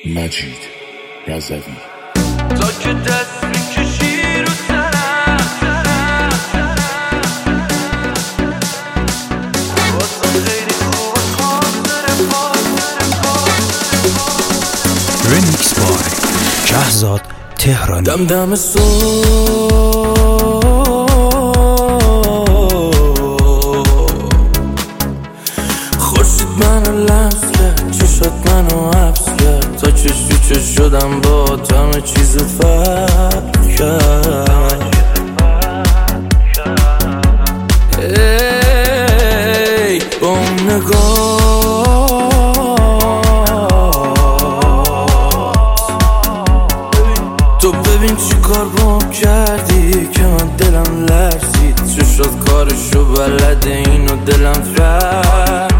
مجید رضوی. تا که دست میکشی رو سرم واسه خیلی خوب خاطر ریمیکس بای شهزاد تهرانی. دم دم صبح خورشید منو لمس کرد، چشات منو حبس کرد، تا چش تو چش شدم با همه چیز فرق کرد. ای با اون نگاه تو ببین چی کار بام کردی که من دلم لرزید. چشات کارشو بلده اینو دلم فهمید.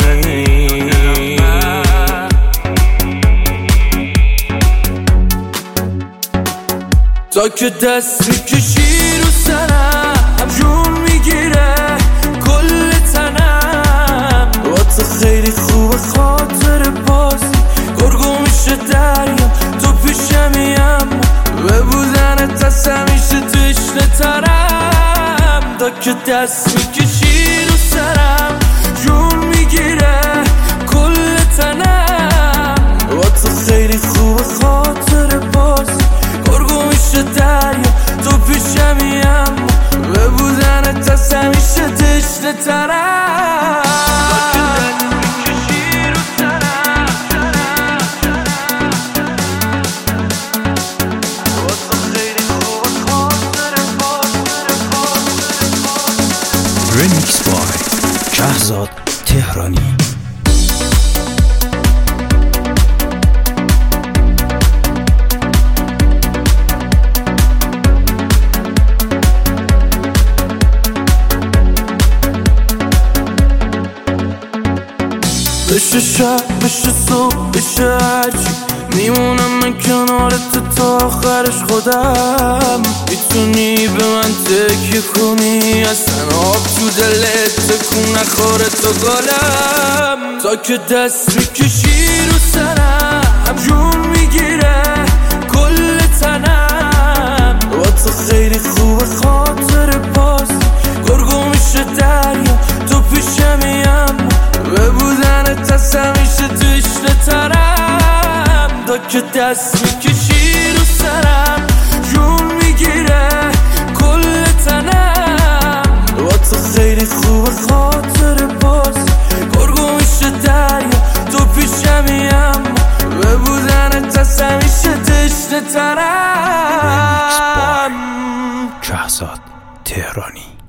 تا که دست میکشی رو سرم جون میگیره کل تنم. با تو خیلی خوبه خاطر بازی گرگو میشه دریا تو پیشمیم به بودنت هست همیشه تشنه ترم. تا که دست میکشی رو سرم جون میگیره کل تنم. با تو خیلی خوبه خاطر بازی گرگو میشه دریا تو پیشمیم به بودنت هست همیشه تشنه ترم. ریمیکس بای شهزاد تهرانی. بشه شب بشه صبح بشه هرچی میمونم من کنارت تا آخرش خودم. میتونی به من تکیه کنی اصلا آب تو دلت تکون نخوره تا گالم. تا که دست میکشی رو سرم جون میگیره کل تنم. با تو خیلی خوبه خاطر بازی گرگو میشه دریا تو پیشمیم به بودنت هست همیشه تشنه ترم. تا که دست میکشی رو سرم جون میگیره کل تنم. با تو خیلی خوبه خاطر بازی گرگو میشه دریا تو پیشمیم به بودنت هست همیشه تشنه ترم. شهزاد تهرانی.